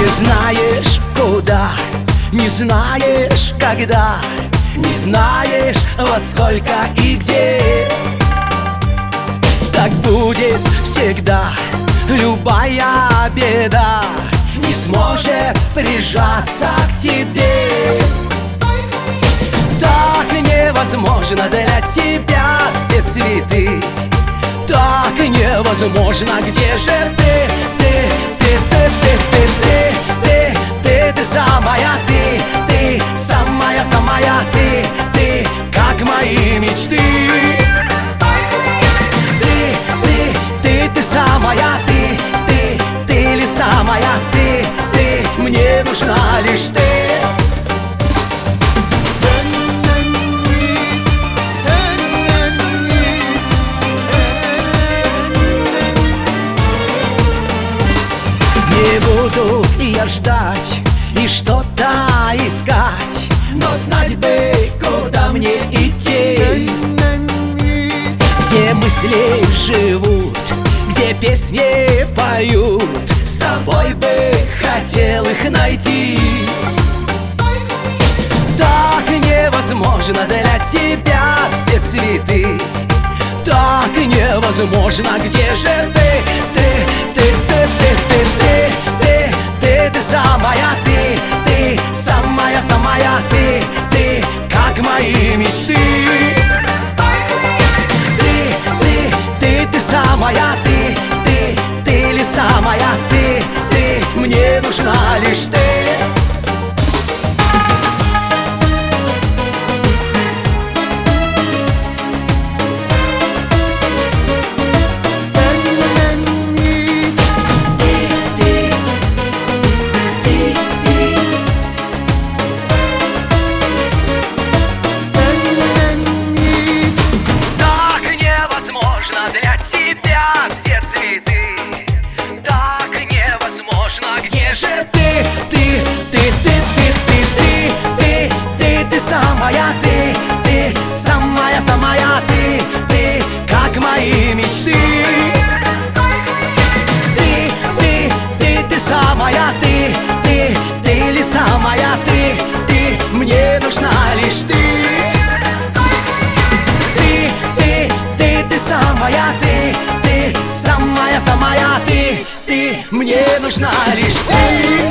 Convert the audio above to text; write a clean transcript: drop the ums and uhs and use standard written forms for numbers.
знаешь куда, не знаешь когда, не знаешь во сколько и где. Так будет всегда, любая беда не сможет прижаться к тебе. Так невозможно для тебя все цветы, так невозможно, где же ты? Ты самая, ты самая, самая, ты как мои мечты. Ты самая, ты ли самая, ты мне нужна лишь ты. Не буду я ждать и что-то искать, но знать бы, куда мне идти. Где мысли живут, где песни поют, с тобой бы хотел их найти. Так невозможно для тебя все цветы, так невозможно, где же ты? Ты самая, ты самая, самая, ты как мои мечты. Ты самая, ты ли самая, ты мне нужна лишь ты. Для тебя все цветы, так невозможно, где же ты? Ты самая, ты самая, самая, ты как мои мечты. Ты самая, ты ли самая, ты мне нужна лишь ты. Ты самая, ты самая, самая, ты мне нужна лишь ты.